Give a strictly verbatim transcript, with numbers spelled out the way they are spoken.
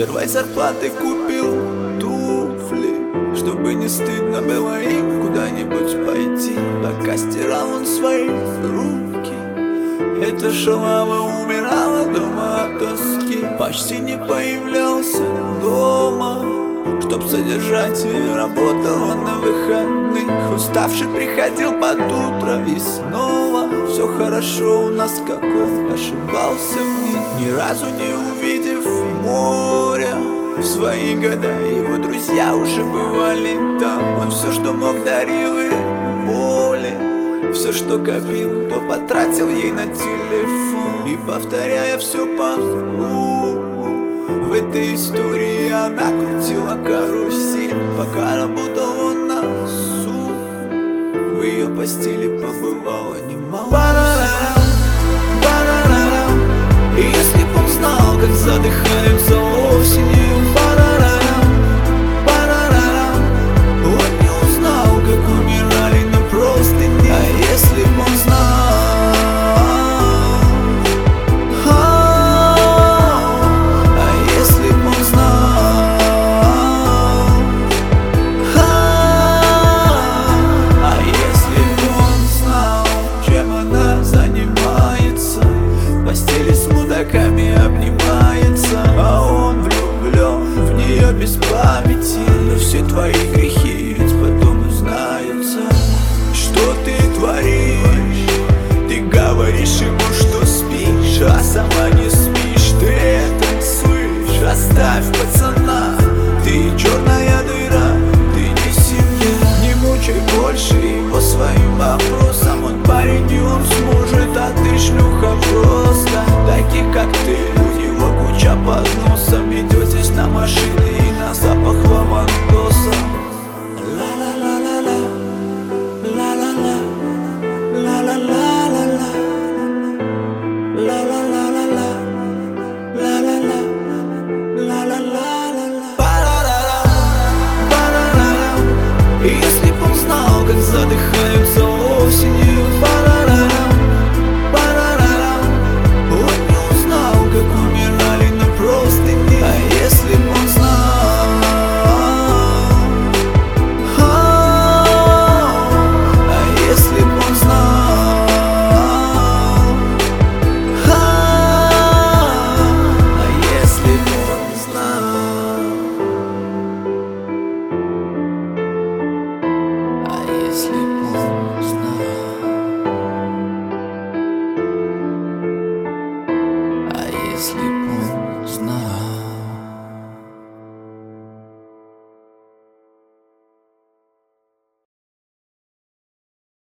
первой зарплаты купил туфли, чтобы не стыдно было им куда-нибудь пойти. Пока стирал он свои руки, эта шалава умирала дома от тоски. Почти не появлялся дома, чтоб содержать ее, работал он на выходных. Уставший приходил под утро и снова все хорошо у нас, как он ошибался в них, ни разу не увидев моря. В свои года его друзья уже бывали там. Он все, что мог, дарил ей боли, все, что копил, то потратил ей на телефон. И повторяя все по кругу, в этой истории она крутила карусель, пока работал он на суд. В ее постели побывало немало. Ба-да-да-дам, ба-да-да-дам. И если б он знал, как задыхаются осенью, ба-да-да-дам, ба-да-да-дам, он не узнал, как умирали на простыни. А если б он знал, обнимается, а он влюблен в нее без памяти. Но все твои грехи ведь потом узнаются. Что ты творишь? Ты говоришь ему, что спишь, а сама не спишь. Ты это слышишь? Оставь пацана, ты черная дыра, ты не семья. Не мучай больше его своим вопросом. Он парень и он сможет, а ты шлюха просто. Таких как ты, у него куча под носом. Идетесь на машине и на запах ламандоса. Ла-ла-ла-ла-ла, ла-ла-ла, ла-ла-ла-ла-ла, ла-ла-ла-ла-ла, ла-ла-ла, ла-ла-ла-ла-ла. Ба-да-да-дам, ба-да-да-дам. И если б он знал, как задыхаются осенью, ба-да-да-дам, ба-да-да-дам, он не узнал, как умирали на простыни. А если б он знал, а если б он знал, а если б он знал, а если б он знал, а если